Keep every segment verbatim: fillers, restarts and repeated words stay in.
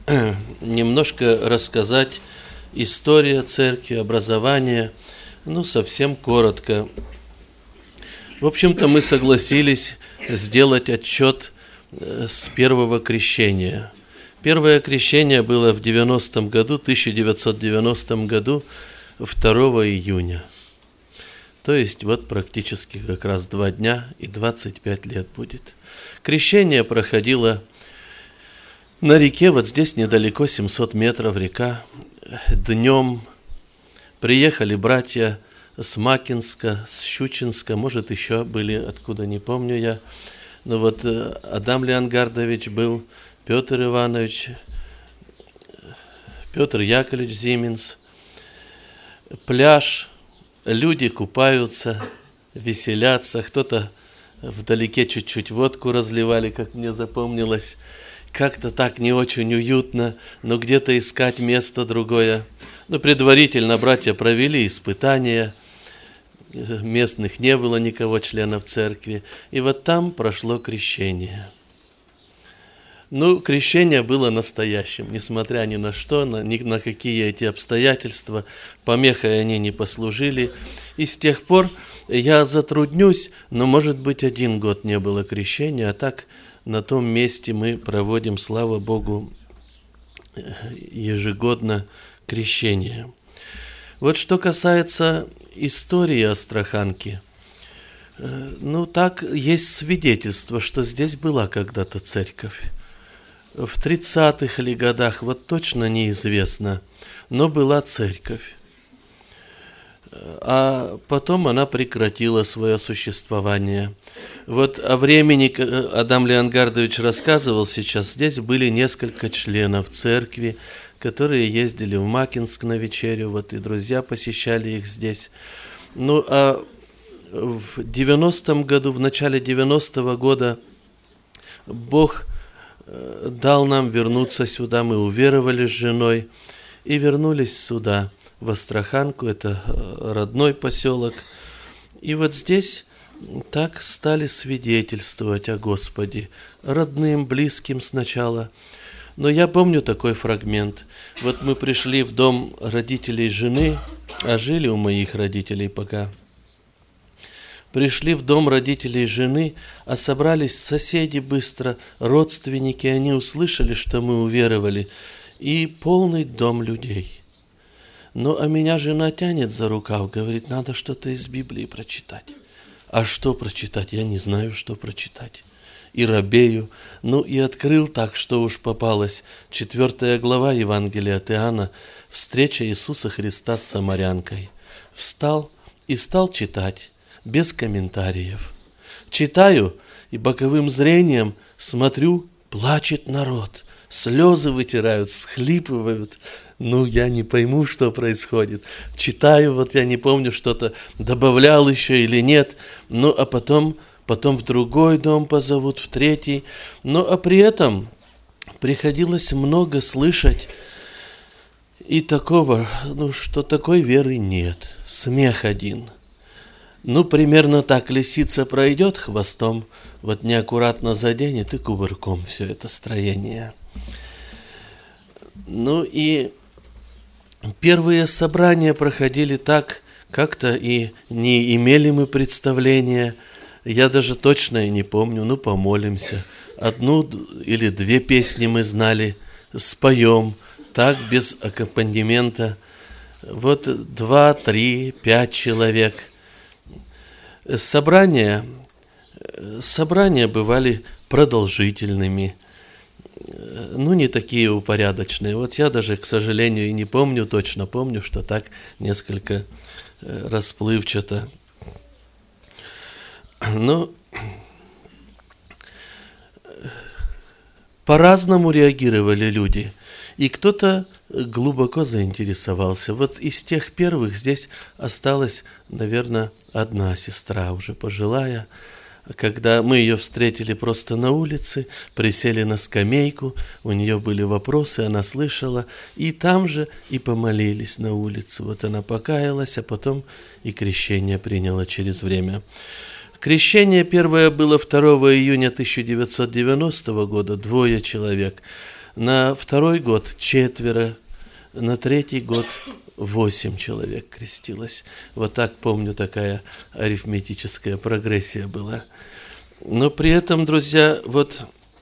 немножко рассказать историю церкви, образование, ну, совсем коротко. В общем-то, мы согласились сделать отчет с первого крещения. Первое крещение было в девяностом году, тысяча девятьсот девяностом году, второго июня. То есть вот практически как раз два дня и двадцать пять лет будет. Крещение проходило на реке, вот здесь недалеко, семьсот метров река. Днем приехали братья с Макинска, с Щучинска, может еще были, откуда не помню я. Но вот Адам Леонгардович был, Петр Иванович, Петр Яковлевич Зименс. Пляж, люди купаются, веселятся, кто-то вдалеке чуть-чуть водку разливали, как мне запомнилось. Как-то так не очень уютно, но где-то искать место другое. Но предварительно братья провели испытания, местных не было никого, членов церкви, и вот там прошло крещение. Ну, крещение было настоящим, несмотря ни на что, на, ни на какие эти обстоятельства, помехой они не послужили. И с тех пор я затруднюсь, но, может быть, один год не было крещения, а так на том месте мы проводим, слава Богу, ежегодно крещение. Вот что касается истории Астраханки, ну, так есть свидетельство, что здесь была когда-то церковь. В тридцатых ли годах, вот точно неизвестно, но была церковь. А потом она прекратила свое существование. Вот о времени Адам Леонгардович рассказывал сейчас, здесь были несколько членов церкви, которые ездили в Макинск на вечерю, вот и друзья посещали их здесь. Ну, а в девяностом году, в начале девяностого года Бог дал нам вернуться сюда, мы уверовали с женой и вернулись сюда, в Астраханку, это родной поселок. И вот здесь так стали свидетельствовать о Господе, родным, близким сначала. Но я помню такой фрагмент. Вот мы пришли в дом родителей жены, а жили у моих родителей пока. Пришли в дом родителей жены, а собрались соседи быстро, родственники, они услышали, что мы уверовали, и полный дом людей. Ну, а меня жена тянет за рукав, говорит, надо что-то из Библии прочитать. А что прочитать? Я не знаю, что прочитать. И робею. Ну, и открыл так, что уж попалось. Четвертая глава Евангелия от Иоанна. Встреча Иисуса Христа с самарянкой. Встал и стал читать, без комментариев. Читаю, и боковым зрением смотрю, плачет народ. Слезы вытирают, всхлипывают. Ну, я не пойму, что происходит. Читаю, вот я не помню, что-то добавлял еще или нет. Ну, а потом, потом в другой дом позовут, в третий. Ну, а при этом приходилось много слышать и такого, ну, что такой веры нет. Смех один. Ну, примерно так лисица пройдет хвостом, вот неаккуратно заденет и кувырком все это строение. Ну, и первые собрания проходили так, как-то и не имели мы представления. Я даже точно и не помню, ну, помолимся. Одну или две песни мы знали, споем, так, без аккомпанемента. Вот два, три, пять человек. Собрания, собрания бывали продолжительными, ну, не такие упорядоченные. Вот я даже, к сожалению, и не помню, точно помню, что так несколько расплывчато. Но по-разному реагировали люди, и кто-то глубоко заинтересовался. Вот из тех первых здесь осталась, наверное, одна сестра, уже пожилая. Когда мы ее встретили просто на улице, присели на скамейку, у нее были вопросы, она слышала, и там же и помолились на улице. Вот она покаялась, а потом и крещение приняла через время. Крещение первое было второго июня тысяча девятьсот девяностого года, двое человек. На второй год четверо, на третий год восемь человек крестилось. Вот так, помню, такая арифметическая прогрессия была. Но при этом, друзья, вот,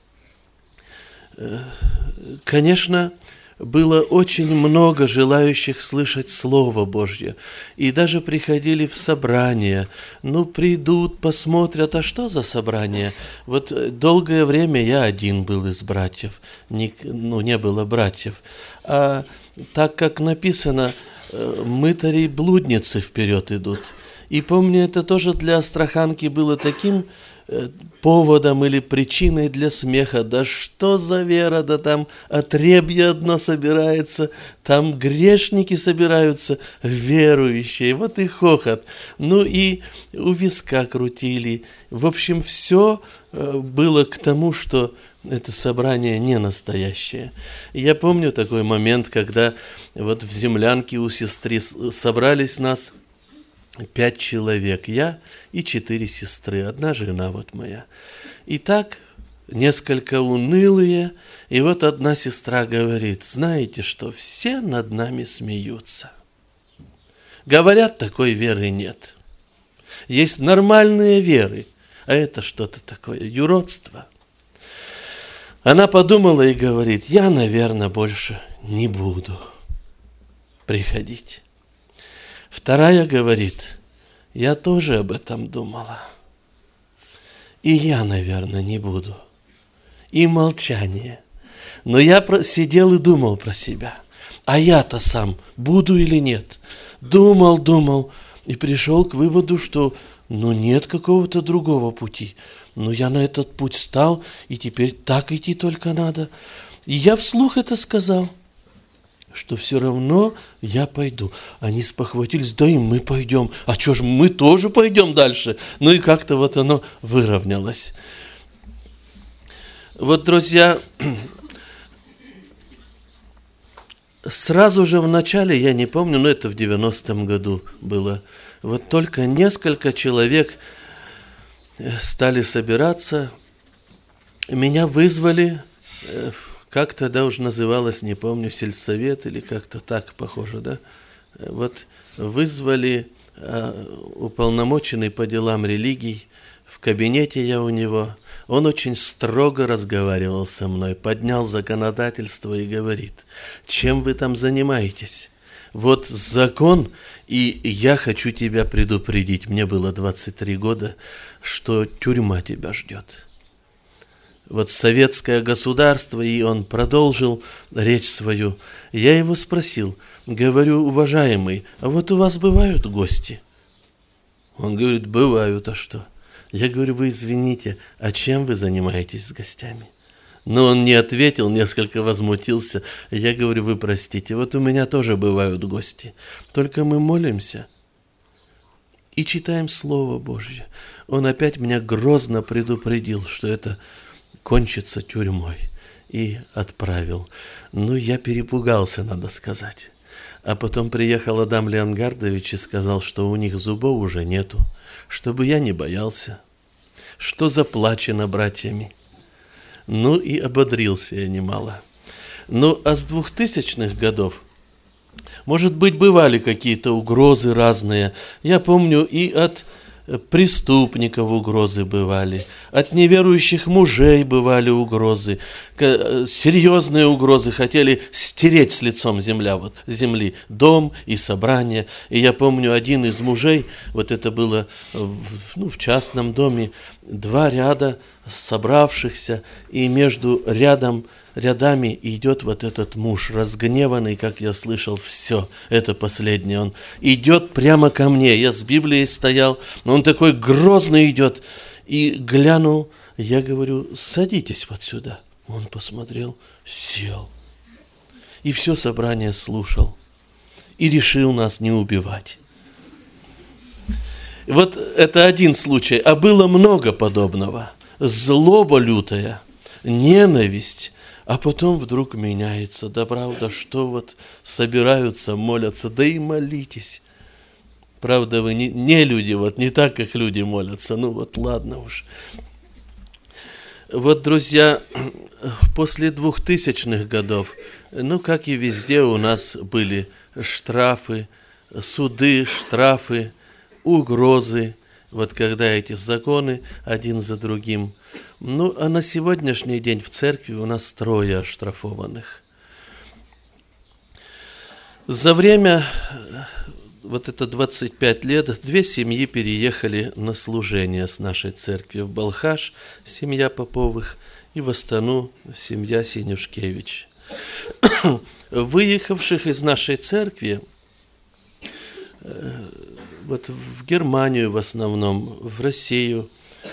конечно, было очень много желающих слышать Слово Божье. И даже приходили в собрания. Ну, придут, посмотрят, а что за собрание? Вот долгое время я один был из братьев. Не, ну, не было братьев. А так как написано, мытари и блудницы вперед идут. И помню, это тоже для астраханки было таким поводом или причиной для смеха. Да что за вера, да там отребье одно собирается, там грешники собираются, верующие, вот и хохот. Ну и у виска крутили. В общем, все было к тому, что это собрание не настоящее. Я помню такой момент, когда вот в землянке у сестры собрались нас пять человек, я и четыре сестры, одна жена вот моя. И так, несколько унылые, и вот одна сестра говорит: знаете что, все над нами смеются. Говорят, такой веры нет. Есть нормальные веры, а это что-то такое, юродство. Она подумала и говорит: я, наверное, больше не буду приходить. Вторая говорит: я тоже об этом думала. И я, наверное, не буду. И молчание. Но я сидел и думал про себя. А я-то сам буду или нет? Думал, думал. И пришел к выводу, что ну нет какого-то другого пути. Но я на этот путь стал, и теперь так идти только надо. И я вслух это сказал, что все равно я пойду. Они спохватились: да и мы пойдем. А что ж, мы тоже пойдем дальше. Ну и как-то вот оно выровнялось. Вот, друзья, сразу же в начале, я не помню, но это в девяностом году было, вот только несколько человек стали собираться. Меня вызвали в как тогда уже называлось, не помню, сельсовет или как-то так похоже, да? Вот вызвали а, уполномоченный по делам религий, в кабинете я у него, он очень строго разговаривал со мной, поднял законодательство и говорит: чем вы там занимаетесь? Вот закон, и я хочу тебя предупредить, мне было двадцать три года, что тюрьма тебя ждет. Вот советское государство, и он продолжил речь свою. Я его спросил, говорю: уважаемый, а вот у вас бывают гости? Он говорит: бывают, а что? Я говорю: вы извините, а чем вы занимаетесь с гостями? Но он не ответил, несколько возмутился. Я говорю: вы простите, вот у меня тоже бывают гости, только мы молимся и читаем Слово Божье. Он опять меня грозно предупредил, что это кончится тюрьмой, и отправил. Ну, я перепугался, надо сказать. А потом приехал Адам Леонгардович и сказал, что у них зубов уже нету, чтобы я не боялся, что заплачено братьями. Ну, и ободрился я немало. Ну, а с двухтысячных годов, может быть, бывали какие-то угрозы разные. Я помню, и от преступников угрозы бывали, от неверующих мужей бывали угрозы, серьезные угрозы, хотели стереть с лицом земля, вот, земли дом и собрание. И я помню, один из мужей, вот это было в, ну, в частном доме, два ряда собравшихся, и между рядом рядами идет вот этот муж, разгневанный, как я слышал, все, это последнее, он идет прямо ко мне, я с Библией стоял, но он такой грозный идет, и глянул, я говорю: садитесь вот сюда. Он посмотрел, сел, и все собрание слушал, и решил нас не убивать. Вот это один случай, а было много подобного. Злоба лютая, ненависть, а потом вдруг меняется. Да правда, что вот собираются, молятся, да и молитесь. Правда, вы не, не люди, вот не так, как люди молятся. Ну вот ладно уж. Вот, друзья, после двухтысячных годов, ну, как и везде, у нас были штрафы, суды, штрафы, угрозы, вот когда эти законы один за другим. Ну, а на сегодняшний день в церкви у нас трое оштрафованных. За время, вот это двадцать пять лет, две семьи переехали на служение с нашей церкви. В Балхаш семья Поповых и в Астану семья Синюшкевич. Выехавших из нашей церкви, вот в Германию в основном, в Россию,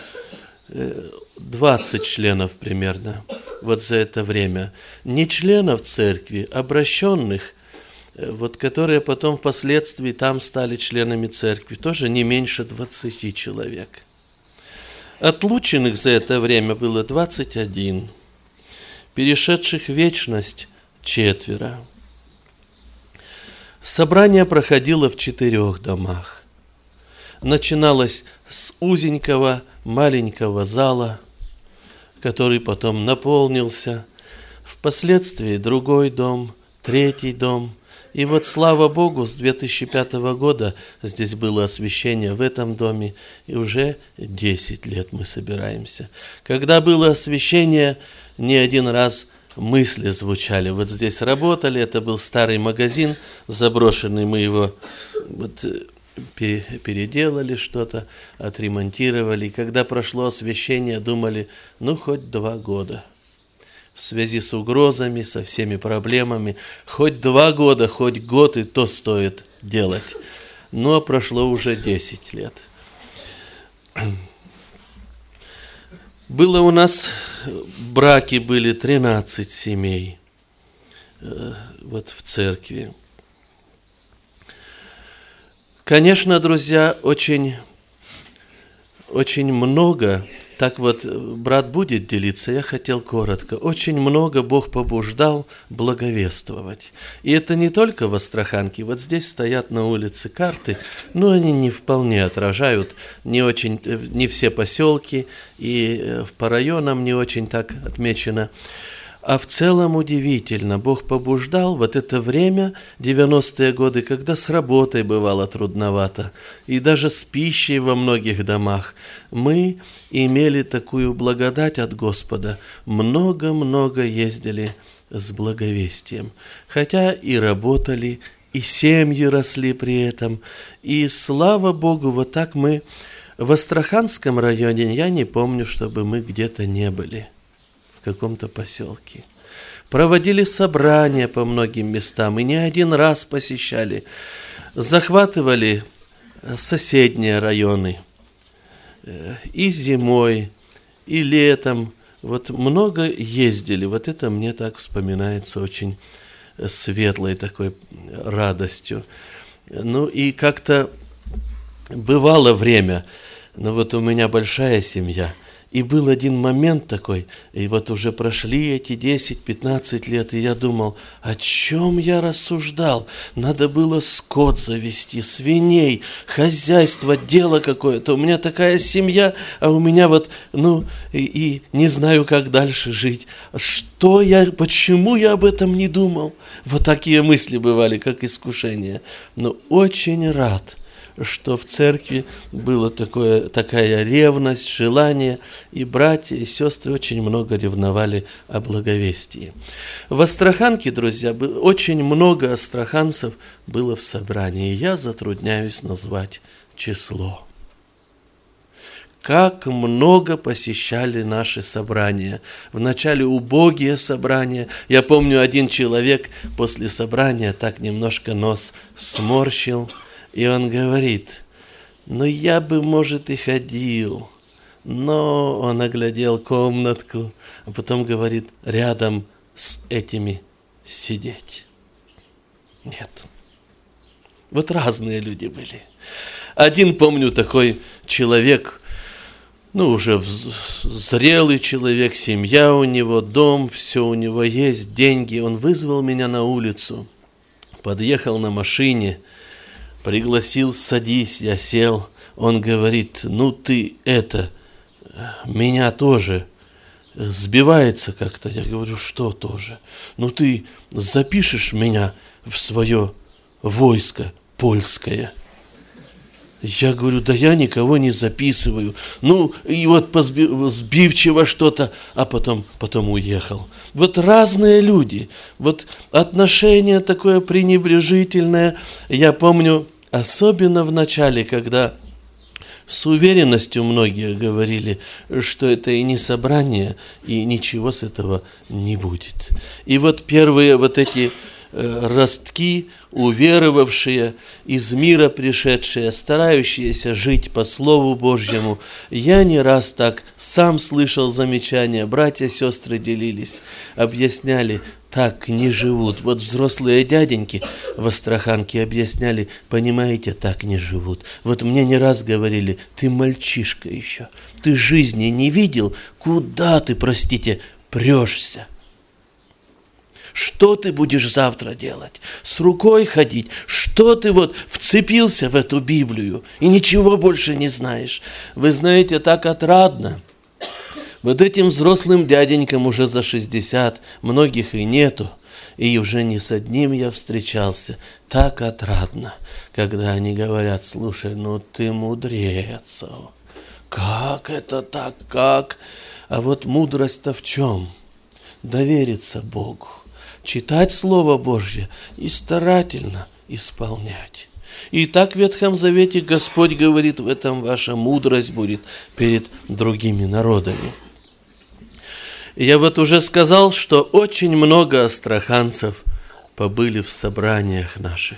двадцать членов примерно вот за это время. Не членов церкви, обращенных, вот, которые потом впоследствии там стали членами церкви, тоже не меньше двадцати человек. Отлученных за это время было двадцать один, перешедших в вечность четверо. Собрание проходило в четырех домах. Начиналось с узенького маленького зала, который потом наполнился, впоследствии другой дом, третий дом. И вот, слава Богу, с две тысячи пятого года здесь было освящение в этом доме, и уже десять лет мы собираемся. Когда было освящение, не один раз мысли звучали. Вот здесь работали, это был старый магазин заброшенный, мы его вот переделали что-то, отремонтировали. И когда прошло освящение, думали, ну, хоть два года. В связи с угрозами, со всеми проблемами, хоть два года, хоть год, и то стоит делать. Но прошло уже десять лет. Было у нас, браки были тринадцать семей вот в церкви. Конечно, друзья, очень, очень много, так вот брат будет делиться, я хотел коротко, очень много Бог побуждал благовествовать. И это не только в Астраханке, вот здесь стоят на улице карты, но они не вполне отражают, не очень, не все поселки, и по районам не очень так отмечено. А в целом удивительно, Бог побуждал вот это время, девяностые годы, когда с работой бывало трудновато, и даже с пищей во многих домах. Мы имели такую благодать от Господа, много-много ездили с благовестием, хотя и работали, и семьи росли при этом, и слава Богу, вот так мы в Астраханском районе, я не помню, чтобы мы где-то не были. В каком-то поселке. Проводили собрания по многим местам и не один раз посещали. Захватывали соседние районы и зимой, и летом. Вот много ездили. Вот это мне так вспоминается очень светлой такой радостью. Ну и как-то бывало время, но вот у меня большая семья. И был один момент такой, и вот уже прошли эти десять-пятнадцать лет, и я думал, о чем я рассуждал? Надо было скот завести, свиней, хозяйство, дело какое-то. У меня такая семья, а у меня вот, ну, и, и не знаю, как дальше жить. Что я, почему я об этом не думал? Вот такие мысли бывали, как искушение. Но очень рад, что в церкви была такое, такая ревность, желание, и братья и сестры очень много ревновали о благовестии. В Астраханке, друзья, очень много астраханцев было в собрании, я затрудняюсь назвать число. Как много посещали наши собрания. Вначале убогие собрания. Я помню, один человек после собрания так немножко нос сморщил, и он говорит, ну я бы, может, и ходил, но он оглядел комнатку, а потом говорит, рядом с этими сидеть. Нет. Вот разные люди были. Один, помню, такой человек, ну уже зрелый человек, семья у него, дом, все у него есть, деньги. Он вызвал меня на улицу, подъехал на машине, пригласил, садись, я сел. Он говорит, ну ты это, меня тоже сбивается как-то. Я говорю, что тоже? Ну ты запишешь меня в свое войско польское? Я говорю, да я никого не записываю. Ну, и вот сбивчиво что-то, а потом, потом уехал. Вот разные люди, вот отношение такое пренебрежительное. Я помню, особенно в начале, когда с уверенностью многие говорили, что это и не собрание, и ничего с этого не будет. И вот первые вот эти ростки, уверовавшие, из мира пришедшие, старающиеся жить по Слову Божьему. Я не раз так сам слышал замечания, братья, сестры делились, объясняли, так не живут. Вот взрослые дяденьки в Астраханке объясняли, понимаете, так не живут. Вот мне не раз говорили, ты мальчишка еще, ты жизни не видел, куда ты, простите, прешься? Что ты будешь завтра делать? С рукой ходить? Что ты вот вцепился в эту Библию и ничего больше не знаешь? Вы знаете, так отрадно. Вот этим взрослым дяденькам уже за шестьдесят, многих и нету, и уже ни с одним я встречался. Так отрадно, когда они говорят, слушай, ну ты мудрец. Как это так, как? А вот мудрость-то в чем? Довериться Богу. Читать Слово Божье и старательно исполнять. И так в Ветхом Завете Господь говорит, в этом ваша мудрость будет перед другими народами. Я вот уже сказал, что очень много астраханцев побыли в собраниях наших.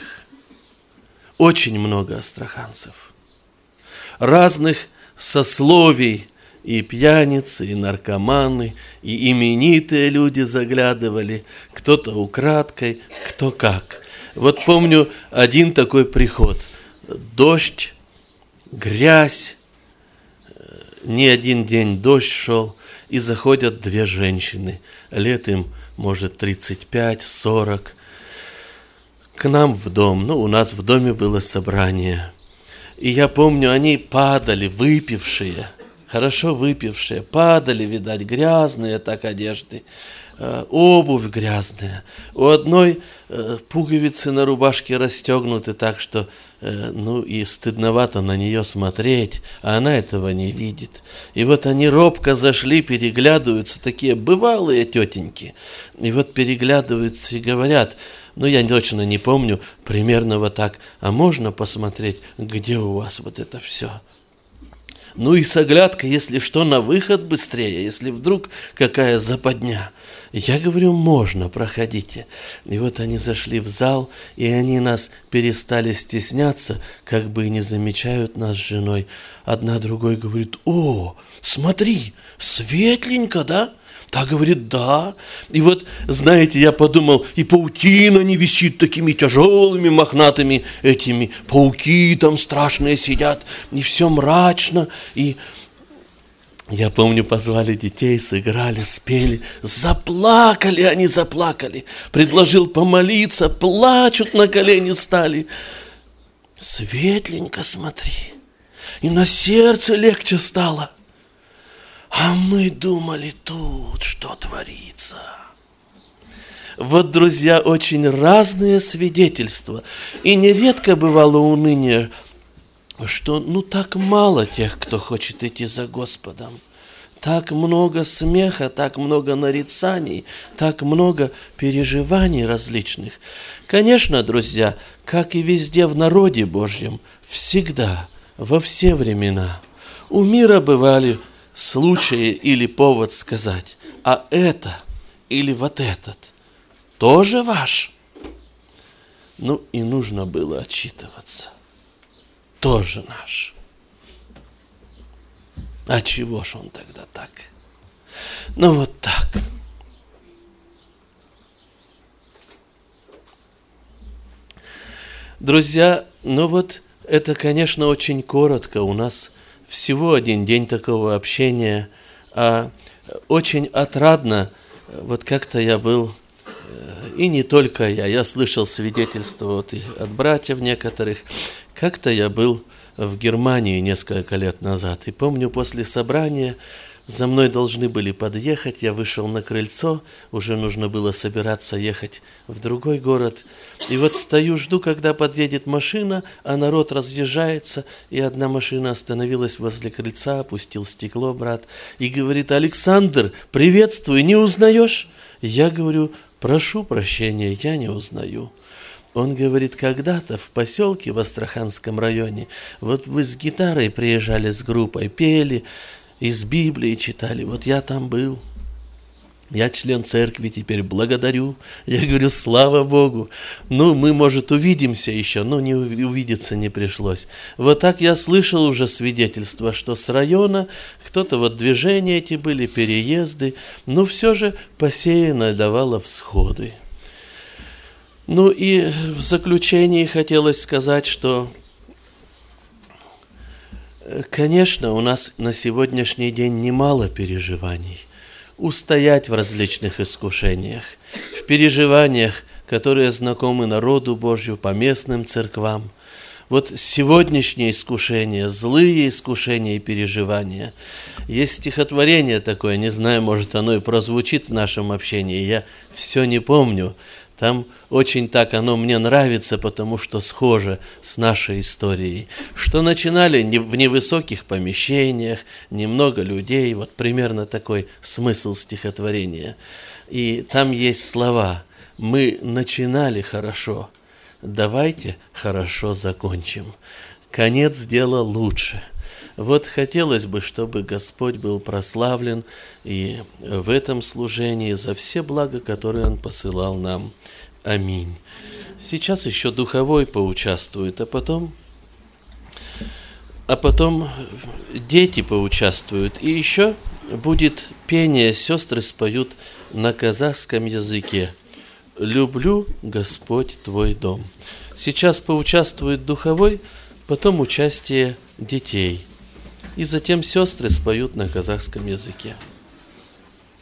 Очень много астраханцев. Разных сословий. И пьяницы, и наркоманы, и именитые люди заглядывали, кто-то украдкой, кто как. Вот помню один такой приход. Дождь, грязь, не один день дождь шел, и заходят две женщины, лет им, может, тридцать пять сорок, к нам в дом. Ну, у нас в доме было собрание. И я помню, они падали, выпившие, хорошо выпившие, падали, видать, грязные так одежды, э, обувь грязная. У одной э, пуговицы на рубашке расстегнуты так, что, э, ну, и стыдновато на нее смотреть, а она этого не видит. И вот они робко зашли, переглядываются, такие бывалые тетеньки, и вот переглядываются и говорят, ну, я точно не помню, примерно вот так, а можно посмотреть, где у вас вот это все? Ну и с оглядкой, если что, на выход быстрее, если вдруг какая западня. Я говорю, можно, проходите. И вот они зашли в зал, и они нас перестали стесняться, как бы и не замечают нас с женой. Одна другой говорит, о, смотри, светленько, да? Та говорит, да. И вот, знаете, я подумал, и паутина не висит такими тяжелыми, мохнатыми этими. Пауки там страшные сидят, и все мрачно. И я помню, позвали детей, сыграли, спели. Заплакали они, заплакали. Предложил помолиться, плачут, на колени стали. Светленько, смотри. И на сердце легче стало. А мы думали, тут что творится. Вот, друзья, очень разные свидетельства. И нередко бывало уныние, что ну так мало тех, кто хочет идти за Господом. Так много смеха, так много нарицаний, так много переживаний различных. Конечно, друзья, как и везде в народе Божьем, всегда, во все времена, у мира бывали случаи или повод сказать, а это или вот этот тоже ваш? Ну и нужно было отчитываться. Тоже наш. А чего ж он тогда так? Ну вот так. Друзья, ну вот это, конечно, очень коротко. У нас всего один день такого общения, а очень отрадно. Вот как-то я был, и не только я, я слышал свидетельства вот и от братьев некоторых. Как-то я был в Германии несколько лет назад, и помню, после собрания За мной должны были подъехать, я вышел на крыльцо, уже нужно было собираться ехать в другой город. И вот стою, жду, когда подъедет машина, а народ разъезжается, и одна машина остановилась возле крыльца, опустил стекло брат и говорит: «Александр, приветствую, не узнаешь?» Я говорю: «Прошу прощения, я не узнаю». Он говорит: «Когда-то в поселке в Астраханском районе, вот вы с гитарой приезжали с группой, пели, из Библии читали, вот я там был. Я член церкви теперь, благодарю». Я говорю: «Слава Богу. Ну, мы, может, увидимся еще». Но не увидеться не пришлось. Вот так я слышал уже свидетельства, что с района кто-то, вот движения эти были, переезды, но все же посеянное давало всходы. Ну и в заключении хотелось сказать, что, конечно, у нас на сегодняшний день немало переживаний. Устоять в различных искушениях, в переживаниях, которые знакомы народу Божью, по местным церквам. Вот сегодняшние искушения, злые искушения и переживания. Есть стихотворение такое, не знаю, может, оно и прозвучит в нашем общении, я все не помню. Там очень так оно мне нравится, потому что схоже с нашей историей. Что начинали в невысоких помещениях, немного людей, вот примерно такой смысл стихотворения. И там есть слова: «Мы начинали хорошо, давайте хорошо закончим. Конец дела лучше». Вот хотелось бы, чтобы Господь был прославлен и в этом служении за все блага, которые Он посылал нам. Аминь. Сейчас еще духовой поучаствует, а потом, а потом дети поучаствуют. И еще будет пение, сестры споют на казахском языке: «Люблю, Господь, Твой дом». Сейчас поучаствует духовой, потом участие детей. И затем сестры споют на казахском языке.